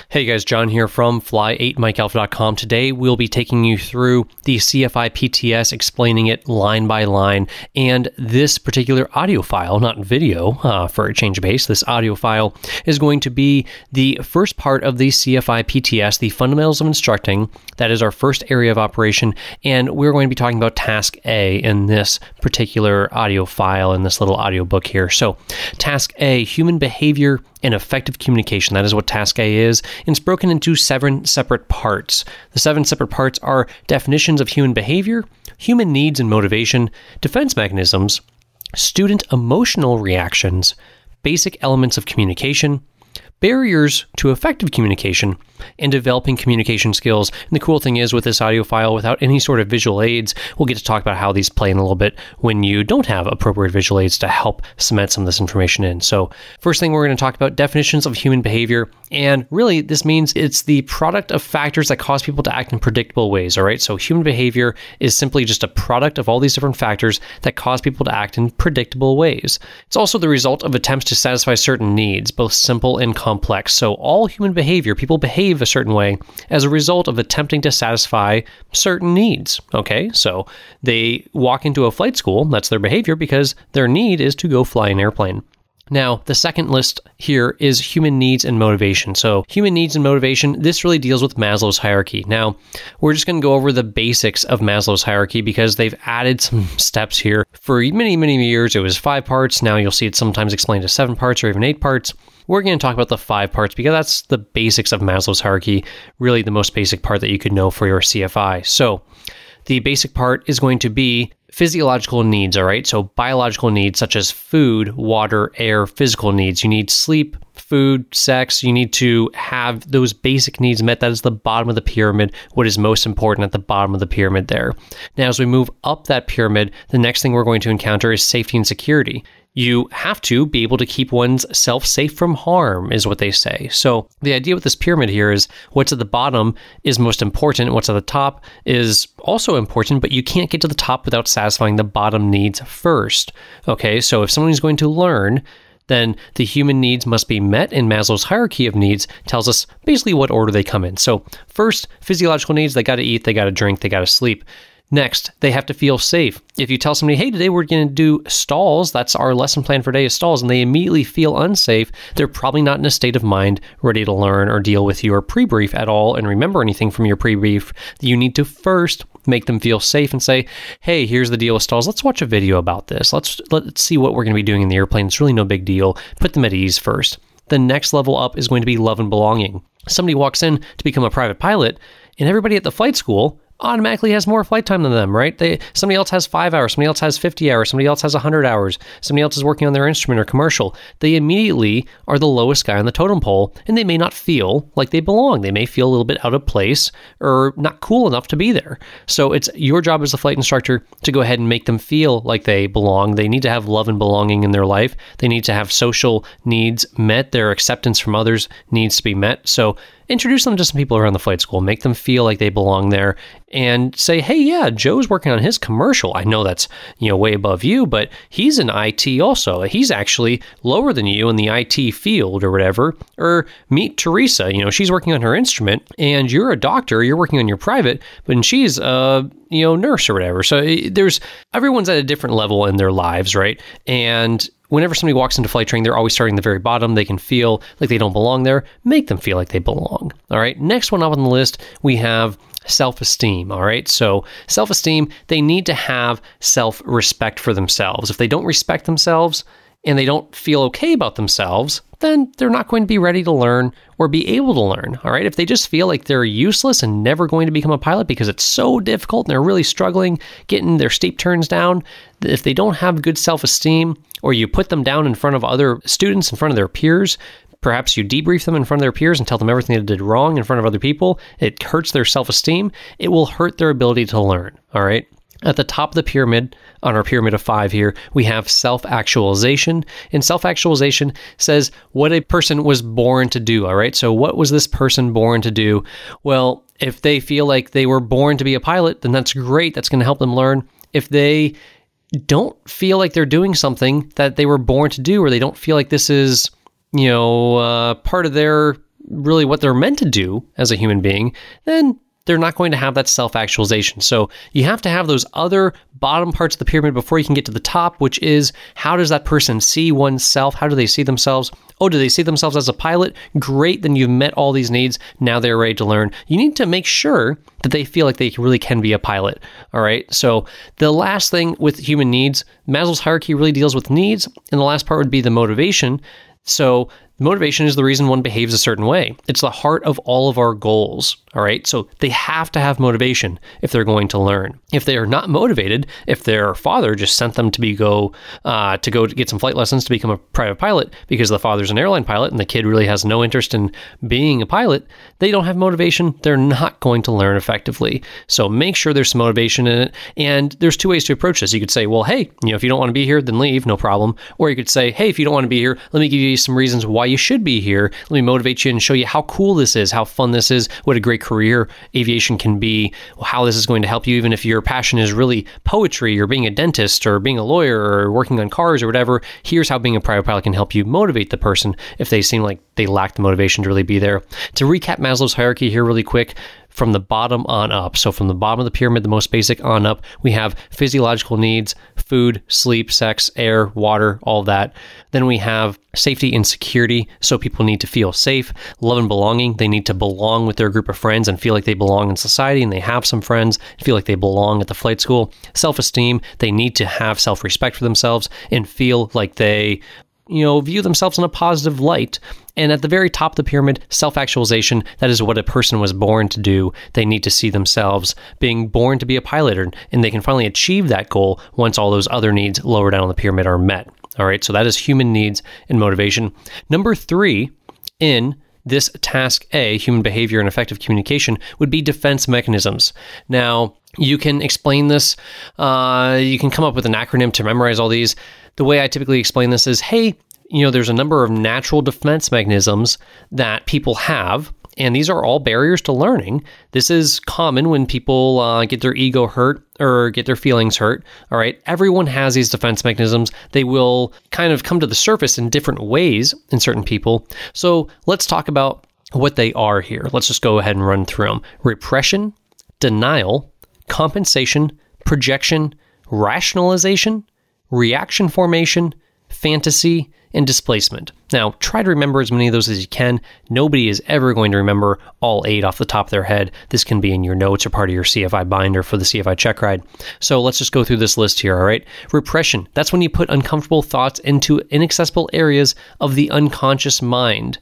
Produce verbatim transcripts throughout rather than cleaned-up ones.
Hey guys, John here from fly eight mike alpha dot com. Today we'll be taking you through the C F I P T S, explaining it line by line, and this particular audio file, not video, uh, for a change of pace, this audio file is going to be the first part of the C F I P T S, the fundamentals of instructing. That is our first area of operation, and we're going to be talking about task A in this particular audio file, in this little audio book here. So task A, human behavior and effective communication. That is what task A is. And it's broken into seven separate parts. The seven separate parts are definitions of human behavior, human needs and motivation, defense mechanisms, student emotional reactions, basic elements of communication, barriers to effective communication, and developing communication skills. And the cool thing is, with this audio file, without any sort of visual aids, we'll get to talk about how these play in a little bit when you don't have appropriate visual aids to help cement some of this information in. So first thing, we're going to talk about definitions of human behavior. And really, this means it's the product of factors that cause people to act in predictable ways, all right? So human behavior is simply just a product of all these different factors that cause people to act in predictable ways. It's also the result of attempts to satisfy certain needs, both simple and complex. So all human behavior, people behave a certain way as a result of attempting to satisfy certain needs, okay? So they walk into a flight school, that's their behavior, because their need is to go fly an airplane. Now, the second list here is human needs and motivation. So human needs and motivation, this really deals with Maslow's hierarchy. Now, we're just going to go over the basics of Maslow's hierarchy because they've added some steps here. For many, many years, it was five parts. Now you'll see it sometimes explained as seven parts or even eight parts. We're going to talk about the five parts because that's the basics of Maslow's hierarchy, really the most basic part that you could know for your C F I. So the basic part is going to be physiological needs, all right? So biological needs such as food, water, air, physical needs. You need sleep, food, sex. You need to have those basic needs met. That is the bottom of the pyramid, what is most important at the bottom of the pyramid there. Now, as we move up that pyramid, the next thing we're going to encounter is safety and security. You have to be able to keep one's self safe from harm, is what they say. So the idea with this pyramid here is what's at the bottom is most important. What's at the top is also important, but you can't get to the top without satisfying the bottom needs first. Okay, so if someone is going to learn, then the human needs must be met, and Maslow's hierarchy of needs tells us basically what order they come in. So first, physiological needs, they got to eat, they got to drink, they got to sleep. Next, they have to feel safe. If you tell somebody, hey, today we're going to do stalls, that's our lesson plan for today is stalls, and they immediately feel unsafe, they're probably not in a state of mind ready to learn or deal with your pre-brief at all and remember anything from your pre-brief. You need to first make them feel safe and say, hey, here's the deal with stalls. Let's watch a video about this. Let's, let's see what we're going to be doing in the airplane. It's really no big deal. Put them at ease first. The next level up is going to be love and belonging. Somebody walks in to become a private pilot, and everybody at the flight school automatically has more flight time than them, right? They somebody else has five hours, somebody else has fifty hours, somebody else has one hundred hours, somebody else is working on their instrument or commercial. They immediately are the lowest guy on the totem pole, and they may not feel like they belong. They may feel a little bit out of place or not cool enough to be there. So it's your job as a flight instructor to go ahead and make them feel like they belong. They need to have love and belonging in their life. They need to have social needs met. Their acceptance from others needs to be met. So introduce them to some people around the flight school, make them feel like they belong there, and say, hey, yeah, Joe's working on his commercial. I know that's, you know, way above you, but he's in I T also. He's actually lower than you in the I T field or whatever. Or meet Teresa, you know, she's working on her instrument, and you're a doctor, you're working on your private, but she's a, you know, nurse or whatever. So there's, everyone's at a different level in their lives, right? And whenever somebody walks into flight training, they're always starting at the very bottom. They can feel like they don't belong there. Make them feel like they belong. All right. Next one up on the list, we have self-esteem. All right. So self-esteem, they need to have self-respect for themselves. If they don't respect themselves and they don't feel okay about themselves, then they're not going to be ready to learn or be able to learn, all right? If they just feel like they're useless and never going to become a pilot because it's so difficult and they're really struggling getting their steep turns down, if they don't have good self-esteem, or you put them down in front of other students, in front of their peers, perhaps you debrief them in front of their peers and tell them everything they did wrong in front of other people, it hurts their self-esteem, it will hurt their ability to learn, all right? At the top of the pyramid, on our pyramid of five here, we have self-actualization. And self-actualization says what a person was born to do, all right? So what was this person born to do? Well, if they feel like they were born to be a pilot, then that's great. That's going to help them learn. If they don't feel like they're doing something that they were born to do, or they don't feel like this is, you know, uh, part of their really what they're meant to do as a human being, then they're not going to have that self-actualization. So you have to have those other bottom parts of the pyramid before you can get to the top, which is, how does that person see oneself? How do they see themselves? Oh, do they see themselves as a pilot? Great, then you've met all these needs. Now they're ready to learn. You need to make sure that they feel like they really can be a pilot. All right. So the last thing with human needs, Maslow's hierarchy really deals with needs. And the last part would be the motivation. So motivation is the reason one behaves a certain way. It's the heart of all of our goals, all right? So they have to have motivation if they're going to learn. If they are not motivated, if their father just sent them to be go uh, to go to get some flight lessons to become a private pilot because the father's an airline pilot and the kid really has no interest in being a pilot, they don't have motivation. They're not going to learn effectively. So make sure there's some motivation in it. And there's two ways to approach this. You could say, well, hey, you know, if you don't want to be here, then leave, no problem. Or you could say, hey, if you don't want to be here, let me give you some reasons why you should be here. Let me motivate you and show you how cool this is, how fun this is, what a great career aviation can be, how this is going to help you, even if your passion is really poetry or being a dentist or being a lawyer or working on cars or whatever. Here's how being a private pilot can help you motivate the person if they seem like they lack the motivation to really be there. To recap Maslow's hierarchy here really quick, from the bottom on up. So from the bottom of the pyramid, the most basic on up, we have physiological needs, food, sleep, sex, air, water, all of that. Then we have safety and security. So people need to feel safe. Love and belonging. They need to belong with their group of friends and feel like they belong in society and they have some friends, feel like they belong at the flight school. Self-esteem. They need to have self-respect for themselves and feel like they, you know, view themselves in a positive light. And at the very top of the pyramid, self-actualization, that is what a person was born to do. They need to see themselves being born to be a pilot, and they can finally achieve that goal once all those other needs lower down on the pyramid are met. All right, so that is human needs and motivation. Number three in this task A, human behavior and effective communication, would be defense mechanisms. Now, you can explain this, uh, you can come up with an acronym to memorize all these. The way I typically explain this is, hey, you know, there's a number of natural defense mechanisms that people have, and these are all barriers to learning. This is common when people uh, get their ego hurt or get their feelings hurt. All right, everyone has these defense mechanisms. They will kind of come to the surface in different ways in certain people. So let's talk about what they are here. Let's just go ahead and run through them. Repression, denial, compensation, projection, rationalization, reaction formation, fantasy, and displacement. Now, try to remember as many of those as you can. Nobody is ever going to remember all eight off the top of their head. This can be in your notes or part of your C F I binder for the C F I check ride. So let's just go through this list here, all right? Repression, that's when you put uncomfortable thoughts into inaccessible areas of the unconscious mind.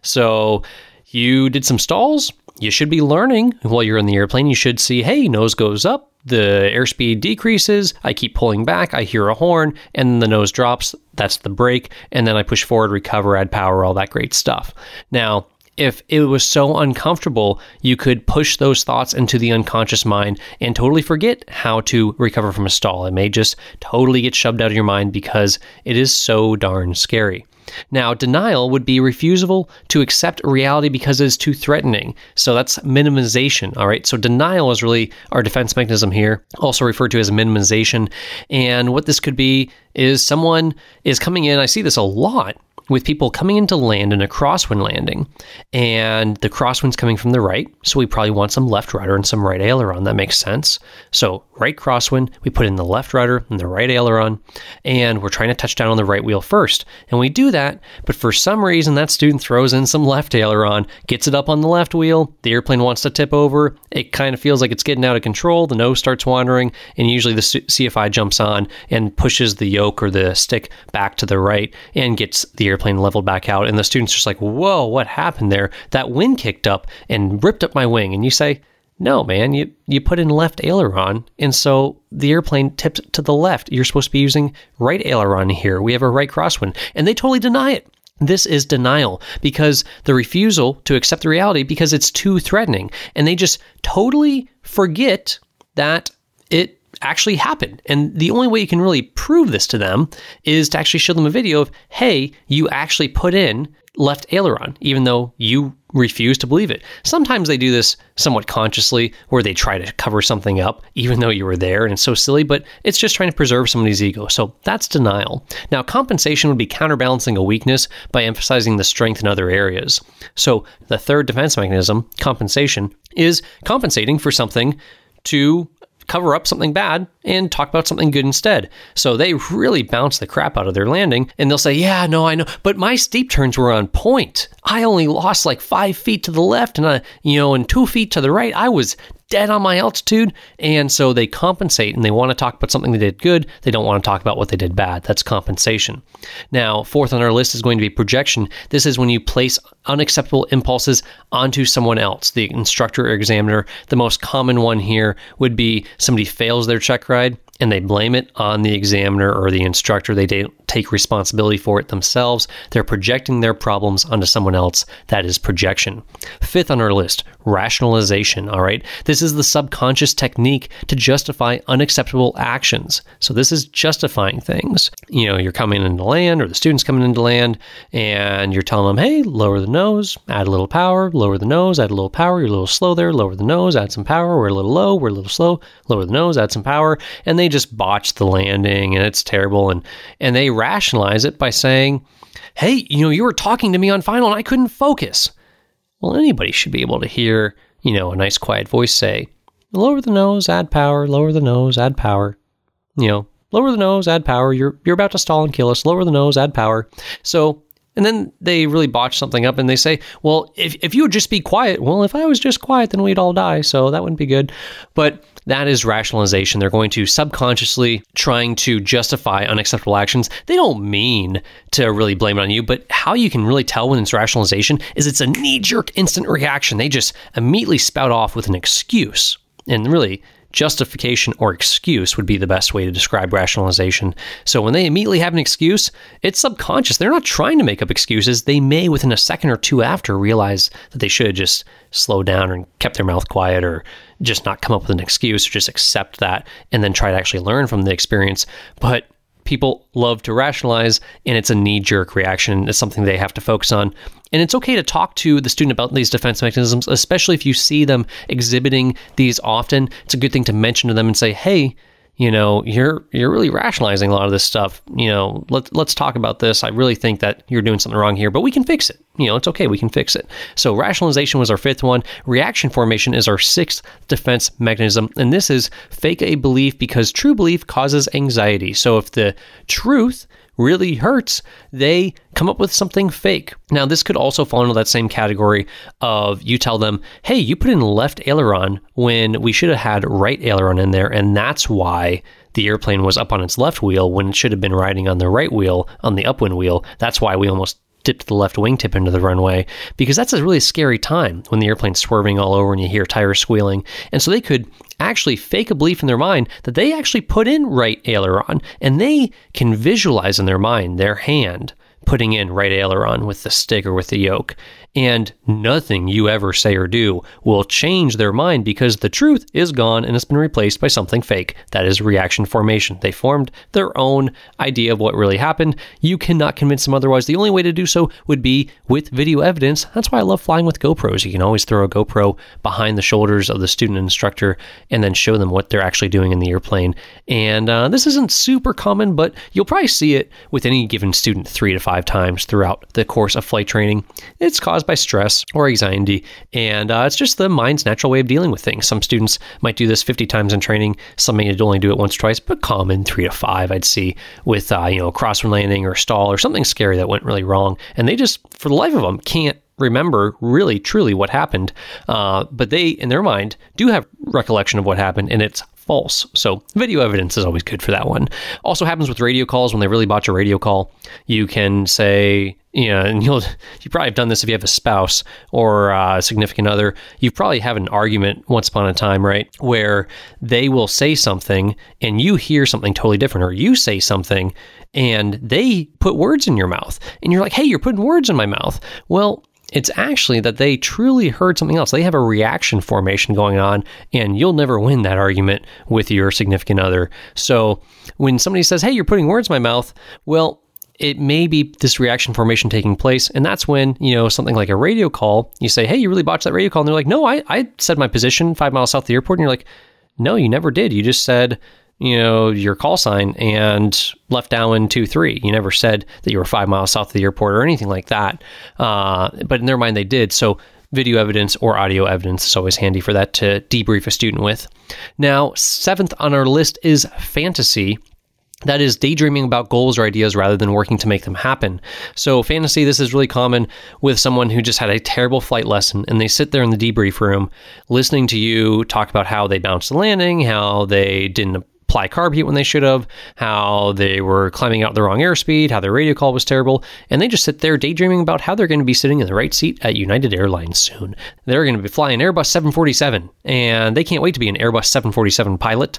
So you did some stalls. You should be learning while you're in the airplane. You should see, hey, nose goes up. The airspeed decreases, I keep pulling back, I hear a horn, and the nose drops, that's the brake, and then I push forward, recover, add power, all that great stuff. Now, if it was so uncomfortable, you could push those thoughts into the unconscious mind and totally forget how to recover from a stall. It may just totally get shoved out of your mind because it is so darn scary. Now, denial would be refusal to accept reality because it is too threatening. So that's minimization, all right? So denial is really our defense mechanism here, also referred to as minimization. And what this could be is someone is coming in, I see this a lot, with people coming into land in a crosswind landing, and the crosswind's coming from the right, so we probably want some left rudder and some right aileron. That makes sense. So right crosswind, we put in the left rudder and the right aileron, and we're trying to touch down on the right wheel first. And we do that, but for some reason, that student throws in some left aileron, gets it up on the left wheel, the airplane wants to tip over, it kind of feels like it's getting out of control, the nose starts wandering, and usually the C F I jumps on and pushes the yoke or the stick back to the right and gets the airplane leveled back out, and the student's just like, whoa, what happened there? That wind kicked up and ripped up my wing. And you say, no, man, you, you put in left aileron, and so the airplane tipped to the left. You're supposed to be using right aileron here. We have a right crosswind. And they totally deny it. This is denial, because the refusal to accept the reality because it's too threatening. And they just totally forget that it actually happened. And the only way you can really prove this to them is to actually show them a video of, hey, you actually put in left aileron, even though you refuse to believe it. Sometimes they do this somewhat consciously, where they try to cover something up, even though you were there, and it's so silly, but it's just trying to preserve somebody's ego. So that's denial. Now, compensation would be counterbalancing a weakness by emphasizing the strength in other areas. So the third defense mechanism, compensation, is compensating for something to cover up something bad and talk about something good instead. So they really bounce the crap out of their landing, and they'll say, yeah, no, I know, but my steep turns were on point. I only lost like five feet to the left and, uh, you know, and two feet to the right. I was dead on my altitude. And so they compensate, and they want to talk about something they did good. They don't want to talk about what they did bad. That's compensation. Now, fourth on our list is going to be projection. This is when you place unacceptable impulses onto someone else, the instructor or examiner. The most common one here would be somebody fails their check ride and they blame it on the examiner or the instructor. They don't take responsibility for it themselves. They're projecting their problems onto someone else. That is projection. Fifth on our list, rationalization, all right? This is the subconscious technique to justify unacceptable actions. So this is justifying things. You know, you're coming into land, or the student's coming into land, and you're telling them, hey, lower the nose, add a little power, lower the nose, add a little power, you're a little slow there, lower the nose, add some power, we're a little low, we're a little slow, lower the nose, add some power, and they just botch the landing, and it's terrible, and and they rationalize it by saying, hey, you know, you were talking to me on final and I couldn't focus. Well, anybody should be able to hear, you know, a nice quiet voice say, lower the nose, add power, lower the nose, add power. You know, lower the nose, add power, you're you're about to stall and kill us, lower the nose, add power. So, and then they really botch something up and they say, well, if, if you would just be quiet, well, if I was just quiet, then we'd all die, so that wouldn't be good. But that is rationalization. They're going to subconsciously trying to justify unacceptable actions. They don't mean to really blame it on you, but how you can really tell when it's rationalization is it's a knee-jerk instant reaction. They just immediately spout off with an excuse. And really, justification or excuse would be the best way to describe rationalization. So when they immediately have an excuse, it's subconscious. They're not trying to make up excuses. They may, within a second or two after, realize that they should have just slowed down and kept their mouth quiet, or just not come up with an excuse, or just accept that and then try to actually learn from the experience. But people love to rationalize, and it's a knee-jerk reaction. It's something they have to focus on. And it's okay to talk to the student about these defense mechanisms, especially if you see them exhibiting these often. It's a good thing to mention to them and say, hey, you know, you're you're really rationalizing a lot of this stuff. You know, let's let's talk about this. I really think that you're doing something wrong here, but we can fix it. You know, it's okay. We can fix it. So rationalization was our fifth one. Reaction formation is our sixth defense mechanism. And this is fake a belief because true belief causes anxiety. So if the truth really hurts, they come up with something fake. Now, this could also fall into that same category of you tell them, hey, you put in left aileron when we should have had right aileron in there, and that's why the airplane was up on its left wheel when it should have been riding on the right wheel, on the upwind wheel. That's why we almost dipped the left wingtip into the runway, because that's a really scary time when the airplane's swerving all over and you hear tires squealing. And so they could actually fake a belief in their mind that they actually put in right aileron, and they can visualize in their mind their hand putting in right aileron with the stick or with the yoke. And nothing you ever say or do will change their mind, because the truth is gone and it's been replaced by something fake. That is reaction formation. They formed their own idea of what really happened. You cannot convince them otherwise. The only way to do so would be with video evidence. That's why I love flying with GoPros. You can always throw a GoPro behind the shoulders of the student and instructor and then show them what they're actually doing in the airplane. And uh, this isn't super common, but you'll probably see it with any given student three to five times throughout the course of flight training. It's caused by stress or anxiety, and uh, it's just the mind's natural way of dealing with things. Some students might do this fifty times in training, some may only do it once or twice, but common three to five I'd see with uh, you know, crosswind landing or stall or something scary that went really wrong, and they just, for the life of them, can't remember really truly what happened, uh, but they, in their mind, do have recollection of what happened, and it's false. So video evidence is always good for that one. Also happens with radio calls. When they really botch a radio call, you can say, you know, and you'll, you probably have done this if you have a spouse or a significant other. You probably have an argument once upon a time, right, where they will say something and you hear something totally different, or you say something and they put words in your mouth and you're like, hey, you're putting words in my mouth. Well, It's actually that they truly heard something else. They have a reaction formation going on, and you'll never win that argument with your significant other. So when somebody says, hey, you're putting words in my mouth, well, it may be this reaction formation taking place. And that's when, you know, something like a radio call, you say, hey, you really botched that radio call. And they're like, no, I, I said my position five miles south of the airport. And you're like, no, you never did. You just said, you know, your call sign and left down two three. You never said that you were five miles south of the airport or anything like that. Uh, but in their mind, they did. So video evidence or audio evidence is always handy for that to debrief a student with. Now, seventh on our list is fantasy. That is daydreaming about goals or ideas rather than working to make them happen. So fantasy, this is really common with someone who just had a terrible flight lesson and they sit there in the debrief room listening to you talk about how they bounced the landing, how they didn't apply carb heat when they should have, how they were climbing out the wrong airspeed, how their radio call was terrible, and they just sit there daydreaming about how they're going to be sitting in the right seat at United Airlines soon. They're going to be flying Airbus seven forty-seven, and they can't wait to be an Airbus seven forty-seven pilot.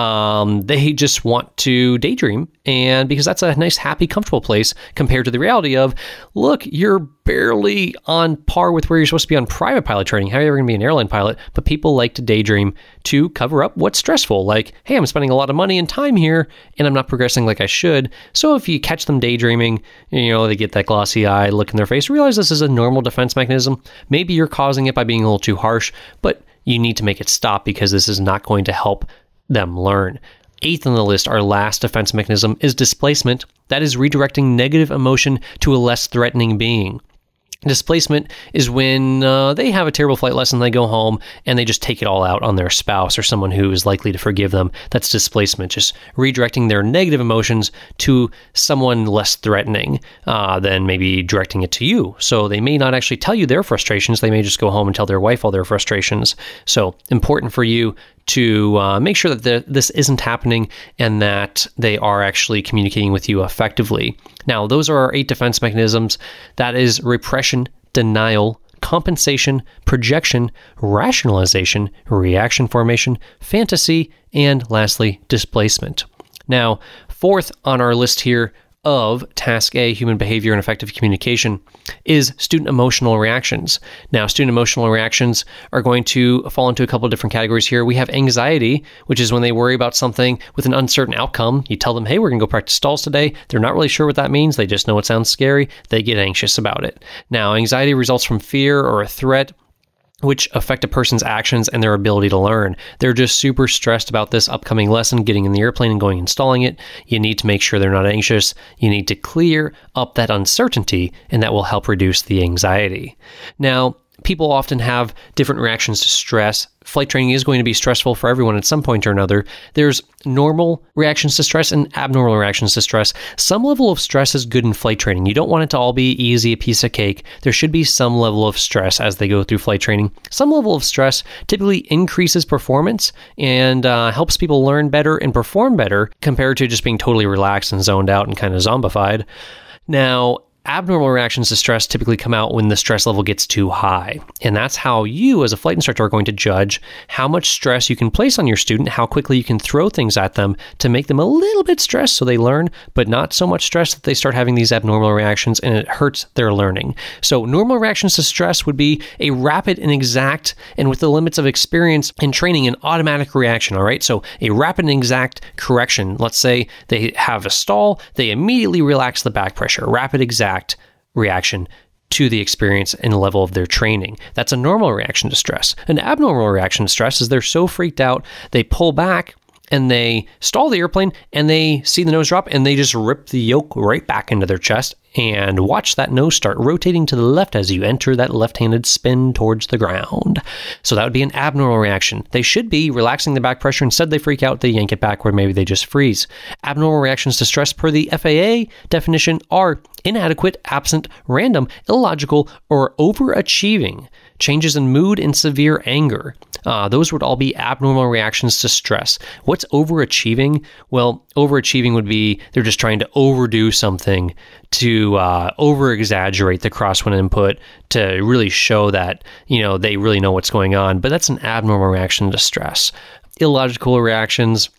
Um, they just want to daydream, and because that's a nice, happy, comfortable place compared to the reality of, look, you're barely on par with where you're supposed to be on private pilot training. How are you ever going to be an airline pilot? But people like to daydream to cover up what's stressful. Like, hey, I'm spending a lot of money and time here, and I'm not progressing like I should. So if you catch them daydreaming, you know, they get that glossy eye look in their face, realize this is a normal defense mechanism. Maybe you're causing it by being a little too harsh, but you need to make it stop because this is not going to help them learn. Eighth on the list, our last defense mechanism, is displacement. That is redirecting negative emotion to a less threatening being. Displacement is when uh, they have a terrible flight lesson, they go home, and they just take it all out on their spouse or someone who is likely to forgive them. That's displacement, just redirecting their negative emotions to someone less threatening uh, than maybe directing it to you. So they may not actually tell you their frustrations. They may just go home and tell their wife all their frustrations. So important for you to uh, make sure that the, this isn't happening and that they are actually communicating with you effectively. Now, those are our eight defense mechanisms. That is repression, denial, compensation, projection, rationalization, reaction formation, fantasy, and lastly, displacement. Now, fourth on our list here of Task A, human behavior and effective communication, is student emotional reactions. Now, student emotional reactions are going to fall into a couple of different categories here. We have anxiety, which is when they worry about something with an uncertain outcome. You tell them, hey, we're going to go practice stalls today. They're not really sure what that means. They just know it sounds scary. They get anxious about it. Now, anxiety results from fear or a threat, which affect a person's actions and their ability to learn. They're just super stressed about this upcoming lesson, getting in the airplane and going and installing it. You need to make sure they're not anxious. You need to clear up that uncertainty, and that will help reduce the anxiety. Now, people often have different reactions to stress. Flight training is going to be stressful for everyone at some point or another. There's normal reactions to stress and abnormal reactions to stress. Some level of stress is good in flight training. You don't want it to all be easy, a piece of cake. There should be some level of stress as they go through flight training. Some level of stress typically increases performance and uh, helps people learn better and perform better compared to just being totally relaxed and zoned out and kind of zombified. Now, abnormal reactions to stress typically come out when the stress level gets too high. And that's how you, as a flight instructor, are going to judge how much stress you can place on your student, how quickly you can throw things at them to make them a little bit stressed so they learn, but not so much stress that they start having these abnormal reactions and it hurts their learning. So normal reactions to stress would be a rapid and exact, and with the limits of experience and training, an automatic reaction, all right? So a rapid and exact correction. Let's say they have a stall, they immediately relax the back pressure. Rapid, exact reaction to the experience and level of their training. That's a normal reaction to stress. An abnormal reaction to stress is they're so freaked out, they pull back and they stall the airplane and they see the nose drop and they just rip the yoke right back into their chest and watch that nose start rotating to the left as you enter that left-handed spin towards the ground. So that would be an abnormal reaction. They should be relaxing the back pressure. Instead, they freak out, they yank it backward, maybe they just freeze. Abnormal reactions to stress per the F A A definition are inadequate, absent, random, illogical, or overachieving. Changes in mood and severe anger. Uh, those would all be abnormal reactions to stress. What's overachieving? Well, overachieving would be they're just trying to overdo something to uh, over-exaggerate the crosswind input to really show that, you know, they really know what's going on. But that's an abnormal reaction to stress. Illogical reactions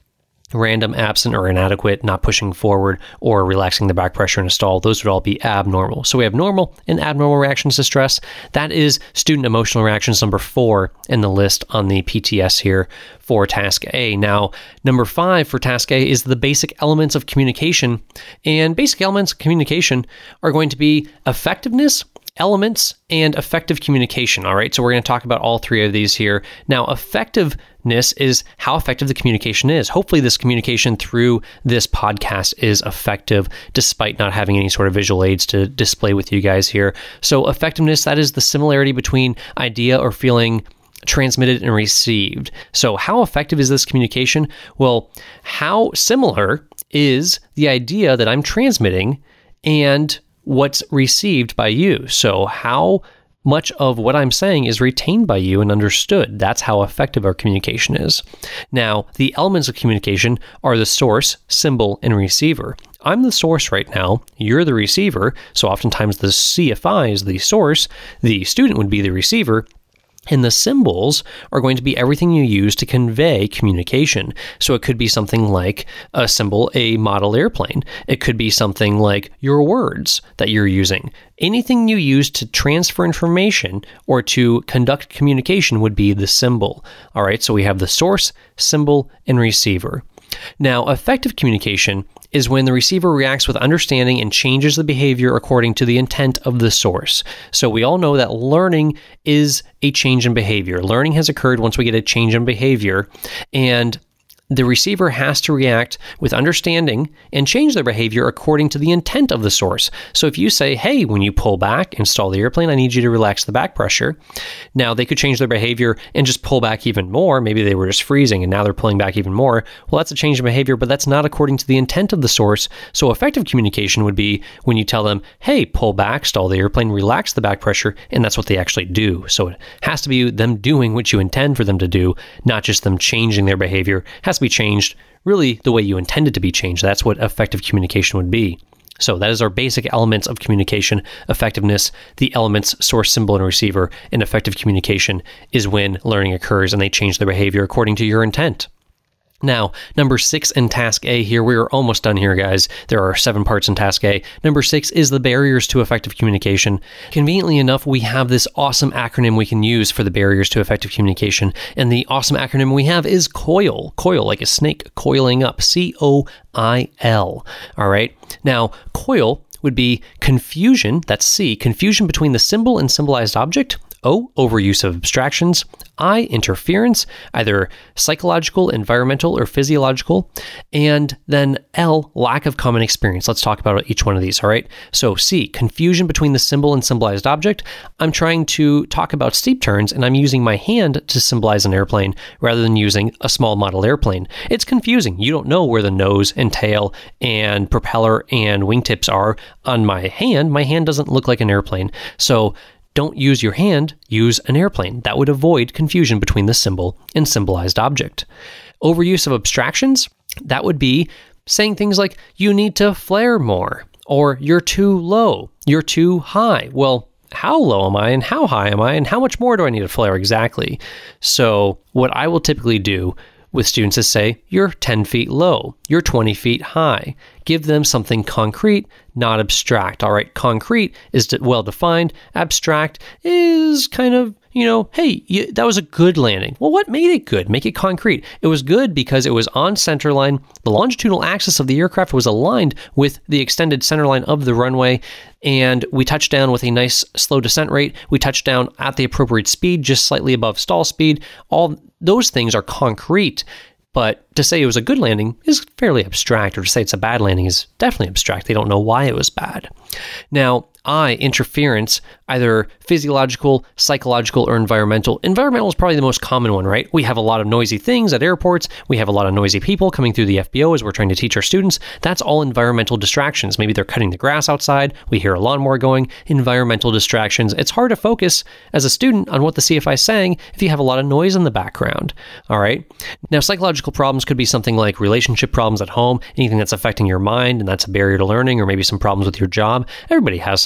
random, absent, or inadequate, not pushing forward, or relaxing the back pressure in a stall. Those would all be abnormal. So we have normal and abnormal reactions to stress. That is student emotional reactions, number four in the list on the P T S here for task A. Now, number five for task A is the basic elements of communication. And basic elements of communication are going to be effectiveness, elements, and effective communication. All right, so we're going to talk about all three of these here. Now, effectiveness is how effective the communication is. Hopefully, this communication through this podcast is effective, despite not having any sort of visual aids to display with you guys here. So, effectiveness, that is the similarity between idea or feeling transmitted and received. So, how effective is this communication? Well, how similar is the idea that I'm transmitting and what's received by you? So how much of what I'm saying is retained by you and understood? That's how effective our communication is. Now, the elements of communication are the source, symbol, and receiver. I'm the source right now. You're the receiver. So oftentimes the C F I is the source. The student would be the receiver. And the symbols are going to be everything you use to convey communication. So it could be something like a symbol, a model airplane. It could be something like your words that you're using. Anything you use to transfer information or to conduct communication would be the symbol. All right, so we have the source, symbol, and receiver. Now, effective communication is when the receiver reacts with understanding and changes the behavior according to the intent of the source. So we all know that learning is a change in behavior. Learning has occurred once we get a change in behavior, and the receiver has to react with understanding and change their behavior according to the intent of the source. So if you say, hey, when you pull back, install the airplane, I need you to relax the back pressure. Now they could change their behavior and just pull back even more. Maybe they were just freezing and now they're pulling back even more. Well, that's a change in behavior, but that's not according to the intent of the source. So effective communication would be when you tell them, hey, pull back, stall the airplane, relax the back pressure, and that's what they actually do. So it has to be them doing what you intend for them to do, not just them changing their behavior. It has to be changed really the way you intended to be changed. That's what effective communication would be. So that is our basic elements of communication: effectiveness, the elements, source, symbol, and receiver. And effective communication is when learning occurs and they change their behavior according to your intent. Now, number six in task A here, we are almost done here, guys. There are seven parts in task A. Number six is the barriers to effective communication. Conveniently enough, we have this awesome acronym we can use for the barriers to effective communication. And the awesome acronym we have is COIL. COIL, like a snake coiling up. C O I L. All right. Now, COIL would be confusion, that's C, confusion between the symbol and symbolized object. O, overuse of abstractions. I, interference, either psychological, environmental, or physiological. And then L, lack of common experience. Let's talk about each one of these, all right? So C, confusion between the symbol and symbolized object. I'm trying to talk about steep turns, and I'm using my hand to symbolize an airplane rather than using a small model airplane. It's confusing. You don't know where the nose and tail and propeller and wingtips are on my hand. My hand doesn't look like an airplane. So don't use your hand, use an airplane. That would avoid confusion between the symbol and symbolized object. Overuse of abstractions, that would be saying things like, you need to flare more, or you're too low, you're too high. Well, how low am I, and how high am I, and how much more do I need to flare exactly? So what I will typically do with students is say, you're ten feet low, you're twenty feet high. Give them something concrete, not abstract. All right, concrete is well-defined. Abstract is kind of, you know, hey, you, that was a good landing. Well, what made it good? Make it concrete. It was good because it was on center line. The longitudinal axis of the aircraft was aligned with the extended center line of the runway, and we touched down with a nice slow descent rate. We touched down at the appropriate speed, just slightly above stall speed. All those things are concrete. But to say it was a good landing is fairly abstract, or to say it's a bad landing is definitely abstract. They don't know why it was bad. Now, I, interference, either physiological, psychological, or environmental. Environmental is probably the most common one, right? We have a lot of noisy things at airports. We have a lot of noisy people coming through the F B O as we're trying to teach our students. That's all environmental distractions. Maybe they're cutting the grass outside. We hear a lawnmower going. Environmental distractions. It's hard to focus as a student on what the C F I is saying if you have a lot of noise in the background. All right. Now, psychological problems could be something like relationship problems at home, anything that's affecting your mind, and that's a barrier to learning, or maybe some problems with your job. Everybody has some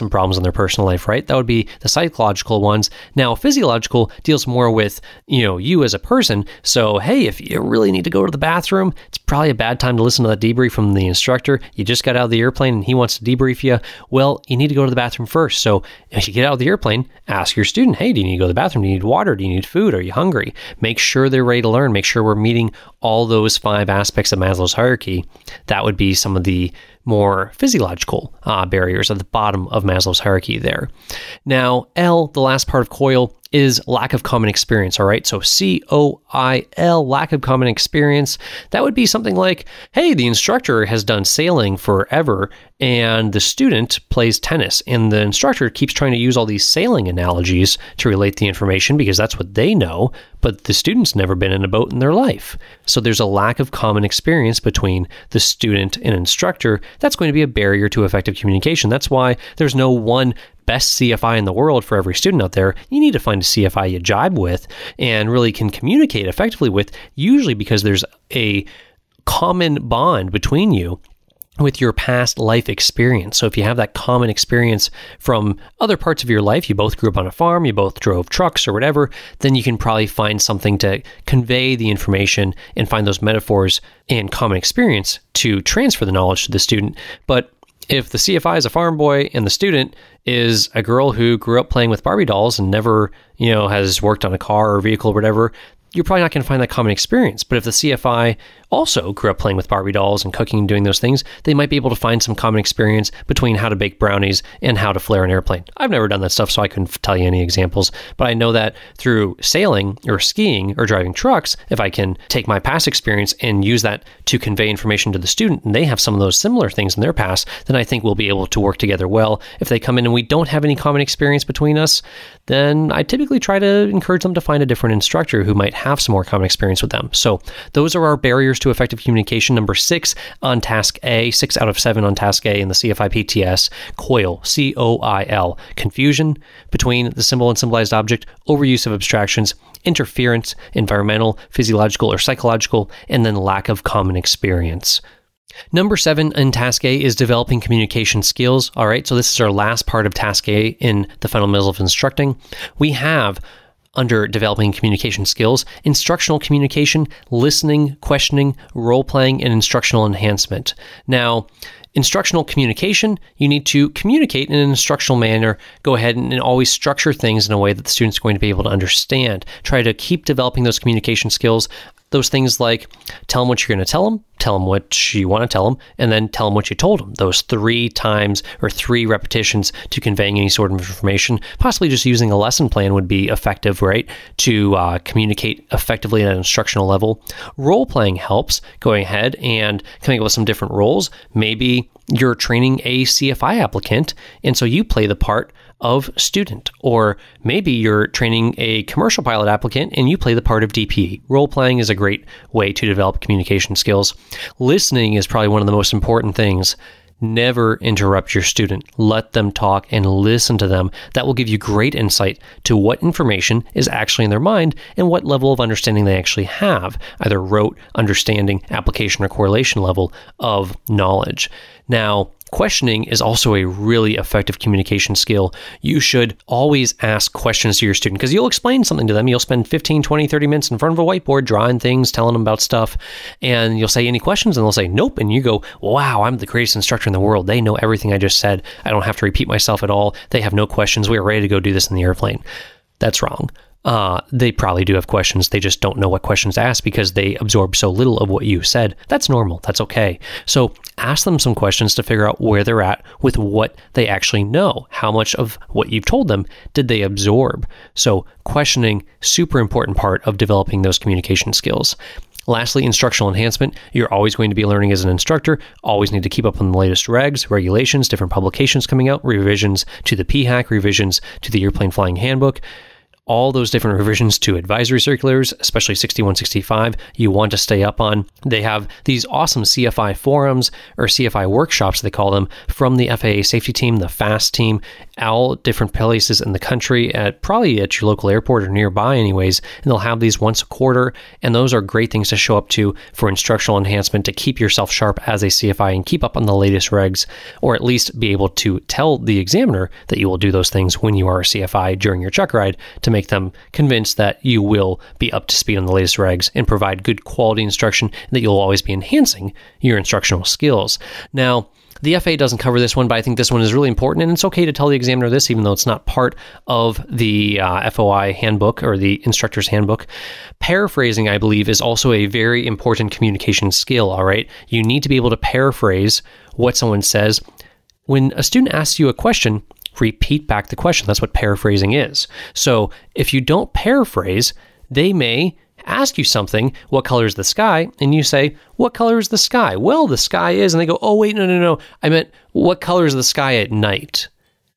some problems in their personal life, right? That would be the psychological ones. Now, physiological deals more with, you know, you as a person. So, hey, if you really need to go to the bathroom, it's probably a bad time to listen to the debrief from the instructor. You just got out of the airplane and he wants to debrief you. Well, you need to go to the bathroom first. So if you get out of the airplane, ask your student, hey, do you need to go to the bathroom? Do you need water? Do you need food? Are you hungry? Make sure they're ready to learn. Make sure we're meeting all those five aspects of Maslow's hierarchy. That would be some of the more physiological uh, barriers at the bottom of Maslow's hierarchy there. Now, L, the last part of COIL, is lack of common experience, all right? So C O I L, lack of common experience. That would be something like, hey, the instructor has done sailing forever and the student plays tennis, and the instructor keeps trying to use all these sailing analogies to relate the information because that's what they know, but the student's never been in a boat in their life. So there's a lack of common experience between the student and instructor. That's going to be a barrier to effective communication. That's why there's no one best C F I in the world for every student out there. You need to find a C F I you jibe with and really can communicate effectively with, usually because there's a common bond between you with your past life experience. So if you have that common experience from other parts of your life, you both grew up on a farm, you both drove trucks or whatever, then you can probably find something to convey the information and find those metaphors and common experience to transfer the knowledge to the student. But if the C F I is a farm boy and the student is a girl who grew up playing with Barbie dolls and never, you know, has worked on a car or vehicle or whatever, you're probably not going to find that common experience. But if the C F I also grew up playing with Barbie dolls and cooking and doing those things, they might be able to find some common experience between how to bake brownies and how to flare an airplane. I've never done that stuff, so I couldn't tell you any examples. But I know that through sailing or skiing or driving trucks, if I can take my past experience and use that to convey information to the student, and they have some of those similar things in their past, then I think we'll be able to work together well. If they come in and we don't have any common experience between us, then I typically try to encourage them to find a different instructor who might have some more common experience with them. So those are our barriers to effective communication. Number six on task A, six out of seven on task A in the C F I P T S, COIL, C O I L, confusion between the symbol and symbolized object, overuse of abstractions, interference, environmental, physiological, or psychological, and then lack of common experience. Number seven in Task A is developing communication skills. All right, so this is our last part of Task A in the fundamentals of instructing. We have, under developing communication skills, instructional communication, listening, questioning, role-playing, and instructional enhancement. Now, instructional communication, you need to communicate in an instructional manner. Go ahead and always structure things in a way that the student's going to be able to understand. Try to keep developing those communication skills. Those things like tell them what you're going to tell them, tell them what you want to tell them, and then tell them what you told them. Those three times or three repetitions to conveying any sort of information. Possibly just using a lesson plan would be effective, right? To uh, communicate effectively at an instructional level. Role-playing helps. Going ahead and coming up with some different roles. Maybe you're training a C F I applicant, and so you play the part of student. Or maybe you're training a commercial pilot applicant and you play the part of D P E. Role-playing is a great way to develop communication skills. Listening is probably one of the most important things. Never interrupt your student. Let them talk and listen to them. That will give you great insight to what information is actually in their mind and what level of understanding they actually have, either rote, understanding, application, or correlation level of knowledge. Now, questioning is also a really effective communication skill. You should always ask questions to your student because you'll explain something to them. You'll spend fifteen, twenty, thirty minutes in front of a whiteboard drawing things, telling them about stuff, and you'll say, any questions? And they'll say, nope. And you go, wow, I'm the greatest instructor in the world. They know everything I just said. I don't have to repeat myself at all. They have no questions. We are ready to go do this in the airplane. That's wrong. Uh, they probably do have questions. They just don't know what questions to ask because they absorb so little of what you said. That's normal. That's okay. So ask them some questions to figure out where they're at with what they actually know. How much of what you've told them did they absorb? So questioning, super important part of developing those communication skills. Lastly, instructional enhancement. You're always going to be learning as an instructor. Always need to keep up on the latest regs, regulations, different publications coming out, revisions to the P HAC, revisions to the Airplane Flying Handbook. all those different revisions to advisory circulars, especially sixty-one sixty-five, you want to stay up on. They have these awesome C F I forums, or C F I workshops, they call them, from the F A A safety team, the FAST team, all different places in the country, at probably at your local airport or nearby anyways, and they'll have these once a quarter, and those are great things to show up to for instructional enhancement, to keep yourself sharp as a C F I and keep up on the latest regs, or at least be able to tell the examiner that you will do those things when you are a C F I during your chuck ride, to make them convinced that you will be up to speed on the latest regs and provide good quality instruction, and that you'll always be enhancing your instructional skills. Now, the F A A doesn't cover this one, but I think this one is really important, and it's okay to tell the examiner this, even though it's not part of the uh, F O I handbook or the instructor's handbook. Paraphrasing, I believe, is also a very important communication skill, all right? You need to be able to paraphrase what someone says. When a student asks you a question, repeat back the question. That's what paraphrasing is. So if you don't paraphrase, they may ask you something, what color is the sky? And you say, what color is the sky? Well, the sky is, and they go, oh, wait, no, no, no. I meant, what color is the sky at night?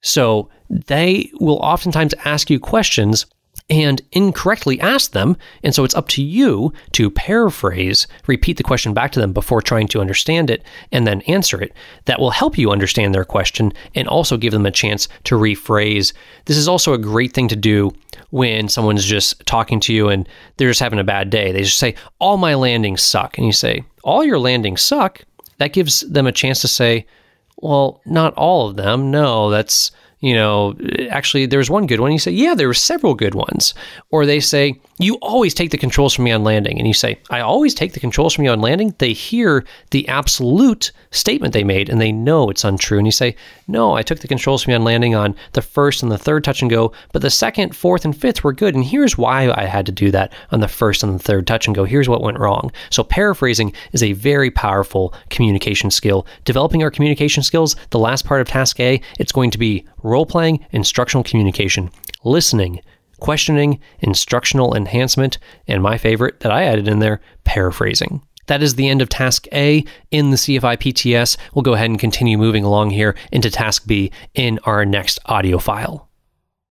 So they will oftentimes ask you questions and incorrectly ask them. And so it's up to you to paraphrase, repeat the question back to them before trying to understand it, and then answer it. That will help you understand their question and also give them a chance to rephrase. This is also a great thing to do when someone's just talking to you and they're just having a bad day. They just say, all my landings suck. And you say, all your landings suck? That gives them a chance to say, well, not all of them. No, that's, you know, actually, there's one good one. You say, yeah, there were several good ones. Or they say, you always take the controls from me on landing. And you say, I always take the controls from you on landing. They hear the absolute statement they made and they know it's untrue. And you say, no, I took the controls from you on landing on the first and the third touch and go, but the second, fourth, and fifth were good. And here's why I had to do that on the first and the third touch and go. Here's what went wrong. So paraphrasing is a very powerful communication skill. Developing our communication skills, the last part of task A, it's going to be role-playing, instructional communication, listening, questioning, instructional enhancement, and my favorite that I added in there, paraphrasing. That is the end of task A in the C F I P T S. We'll go ahead and continue moving along here into task B in our next audio file.